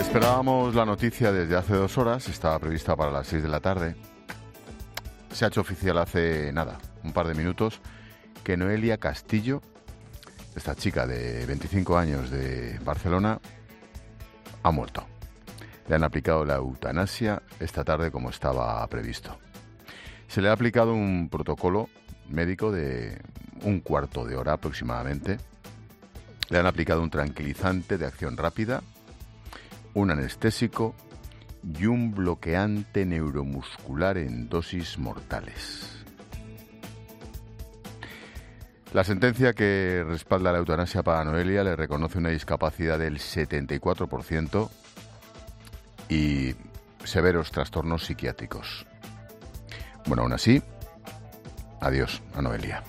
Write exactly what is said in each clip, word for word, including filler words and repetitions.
Esperábamos la noticia desde hace dos horas, estaba prevista para las seis de la tarde. Se ha hecho oficial hace nada, un par de minutos, que Noelia Castillo, esta chica de veinticinco años de Barcelona, ha muerto. Le han aplicado la eutanasia esta tarde como estaba previsto. Se le ha aplicado un protocolo médico de un cuarto de hora aproximadamente. Le han aplicado un tranquilizante de acción rápida, un anestésico y un bloqueante neuromuscular en dosis mortales. La sentencia que respalda la eutanasia para Noelia le reconoce una discapacidad del setenta y cuatro por ciento y severos trastornos psiquiátricos. Bueno, aún así, adiós a Noelia.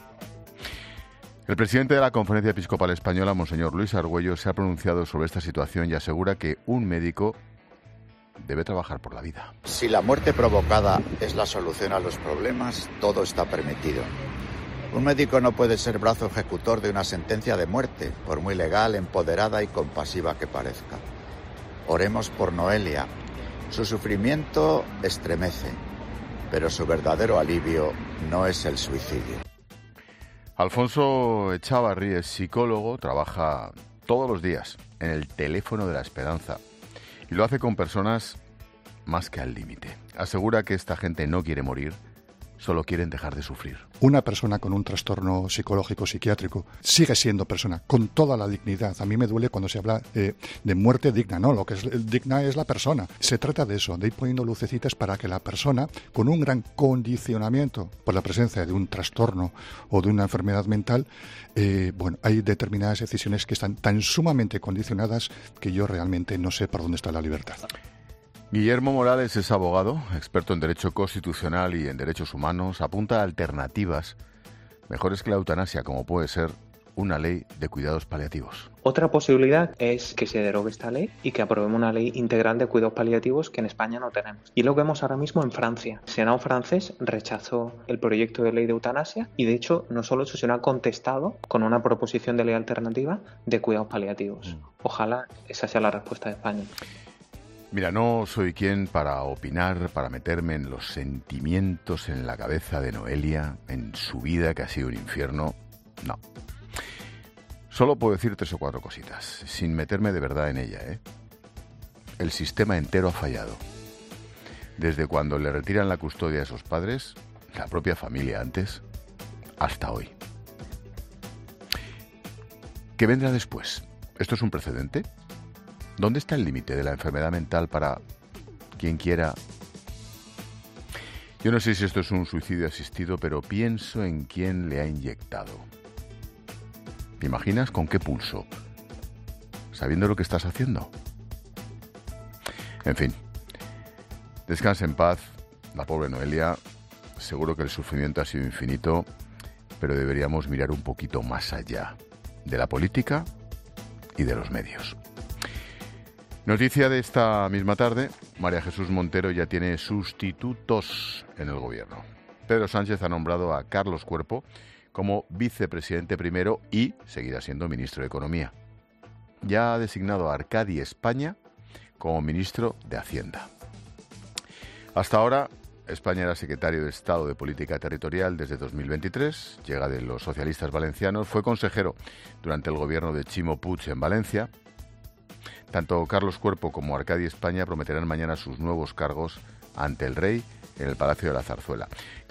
El presidente de la Conferencia Episcopal Española, Monseñor Luis Argüello, se ha pronunciado sobre esta situación y asegura que un médico debe trabajar por la vida. Si la muerte provocada es la solución a los problemas, todo está permitido. Un médico no puede ser brazo ejecutor de una sentencia de muerte, por muy legal, empoderada y compasiva que parezca. Oremos por Noelia. Su sufrimiento estremece, pero su verdadero alivio no es el suicidio. Alfonso Echavarri es psicólogo, trabaja todos los días en el teléfono de la esperanza y lo hace con personas más que al límite. Asegura que esta gente no quiere morir, solo quieren dejar de sufrir. Una persona con un trastorno psicológico psiquiátrico sigue siendo persona, con toda la dignidad. A mí me duele cuando se habla eh, de muerte digna, no, lo que es digna es la persona. Se trata de eso, de ir poniendo lucecitas para que la persona, con un gran condicionamiento por la presencia de un trastorno o de una enfermedad mental, eh, bueno, hay determinadas decisiones que están tan sumamente condicionadas que yo realmente no sé por dónde está la libertad. Guillermo Morales es abogado, experto en Derecho Constitucional y en Derechos Humanos. Apunta a alternativas mejores que la eutanasia, como puede ser una ley de cuidados paliativos. Otra posibilidad es que se derogue esta ley y que aprobemos una ley integral de cuidados paliativos que en España no tenemos. Y lo vemos ahora mismo en Francia. El Senado francés rechazó el proyecto de ley de eutanasia y, de hecho, no solo eso, sino ha contestado con una proposición de ley alternativa de cuidados paliativos. Ojalá esa sea la respuesta de España. Mira, no soy quien para opinar, para meterme en los sentimientos en la cabeza de Noelia, en su vida que ha sido un infierno. No. Solo puedo decir tres o cuatro cositas, sin meterme de verdad en ella, ¿eh? El sistema entero ha fallado. Desde cuando le retiran la custodia a sus padres, la propia familia antes, hasta hoy. ¿Qué vendrá después? ¿Esto es un precedente? ¿Dónde está el límite de la enfermedad mental para quien quiera? Yo no sé si esto es un suicidio asistido, pero pienso en quién le ha inyectado. ¿Te imaginas con qué pulso? Sabiendo lo que estás haciendo. En fin, descanse en paz, la pobre Noelia. Seguro que el sufrimiento ha sido infinito, pero deberíamos mirar un poquito más allá de la política y de los medios. Noticia de esta misma tarde, María Jesús Montero ya tiene sustitutos en el gobierno. Pedro Sánchez ha nombrado a Carlos Cuerpo como vicepresidente primero y seguirá siendo ministro de Economía. Ya ha designado a Arcadi España como ministro de Hacienda. Hasta ahora, España era secretario de Estado de Política Territorial desde dos mil veintitrés, llega de los socialistas valencianos, fue consejero durante el gobierno de Chimo Puig en Valencia. Tanto Carlos Cuerpo como Arcadi España prometerán mañana sus nuevos cargos ante el rey en el Palacio de la Zarzuela.